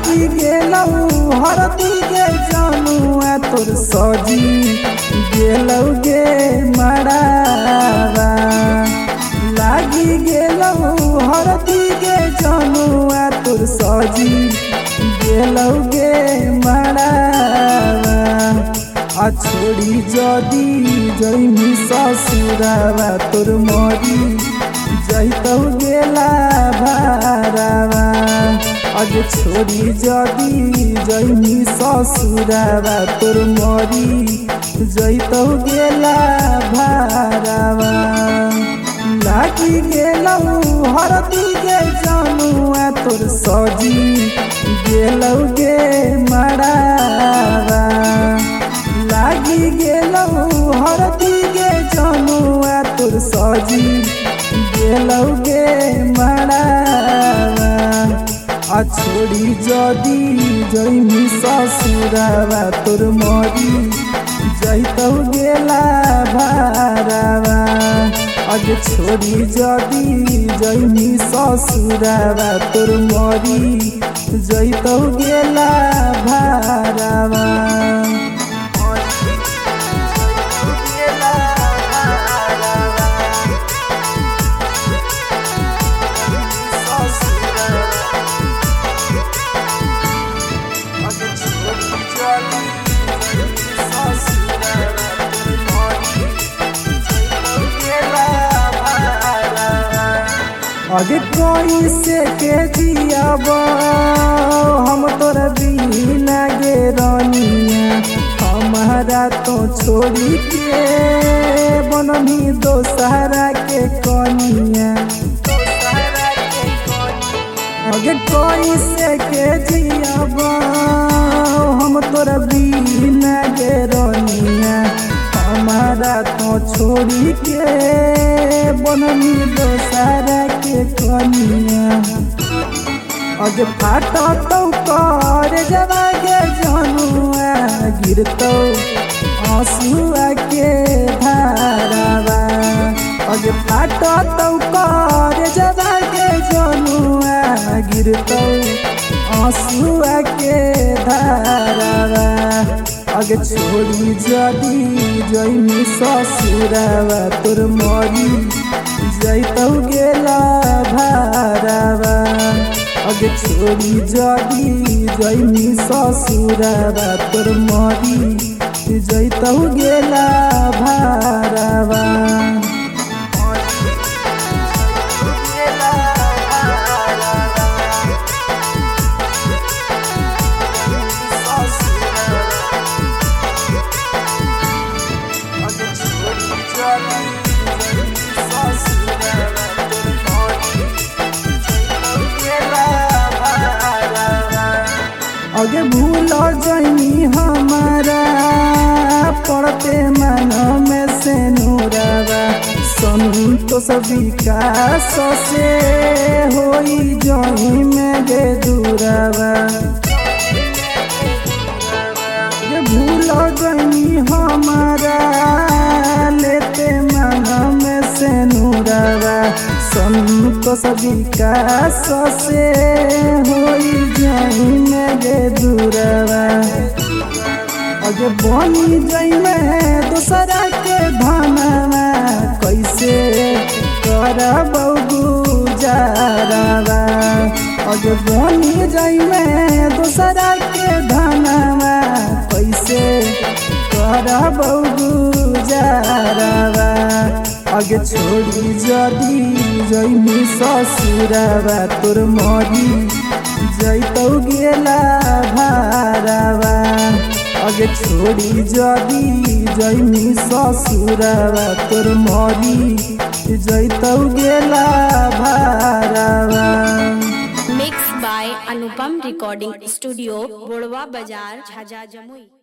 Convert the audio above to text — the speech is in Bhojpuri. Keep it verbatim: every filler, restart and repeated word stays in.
लागी गेलौ हरदी गे जनुआ तोर सजी गेलौ गे मड़ावा लागी गेलौ हरदी गे जनुआ तोर सजी गेलौ गे मड़ावा आ छोड़ी जदी जइमी ससुरावा तोर मरी जइतौ गेला भारावा आज छोड़ी जदी जइमी ससुरावा तोर मरी जइतौ गेला भारावा लागी गेलौ हरदी गे जनुआ तोर सजी गेलौ गे मड़ावा लागी गेलौ हरदी गे जनुआ तोर सजी गेलौ गे मड़ावा आ छोड़ी जदी जइमी ससुरावा तोर मरी जइतौ गेला भारावा आज छोड़ी जदी जइमी ससुरावा तोर मरी जइतौ गेला भारावा आगे कोई से के जियाबो हम तोर बिना गे रानिया हमारा तो छोड़ी के बनमी दोसरा के कनिया आगे कोई से के जियाबो हम तोर बिना गे रानिया हमारा तो छोड़ी के बनमी दोसरा के कनिया आज फाटो तो कर जवा गे जनुआ गिरतौ आंसुआ के धारावा आज फाटो तो कर जवा गे जनुआ गिरतौ आंसुआ के धारावा आगे छोड़ी जदी जइमी ससुरावा तोर मरी जइतौ गेला भारावा आगे छोड़ी जदी जइमी ससुरावा तोर मरी जइतौ गेला भारावा आगे भूल जइनी हमारा पड़ते मन में से नूरावा संतोष विकास से होई जई में गे दूरावा भूल जइनी हमारा लेते मन में से नूरावा संतोष विकास से होई जई में गे दूरावा आगे बनी जई में दूसरा के धनवा कैसे करबौ गुजारावा आगे बनी जई में दूसरा के धनवा कैसे करबौ गुजारावा आगे छोड़ी जदी जइमी ससुरावा तोर मरी जइतौ गेला भारावा आगे छोड़ी जदी जइमी ससुरावा तोर मरी जइतौ गेला भारावा। Mix by Anupam recording studio Borwa Bazar Jhajha Jamui.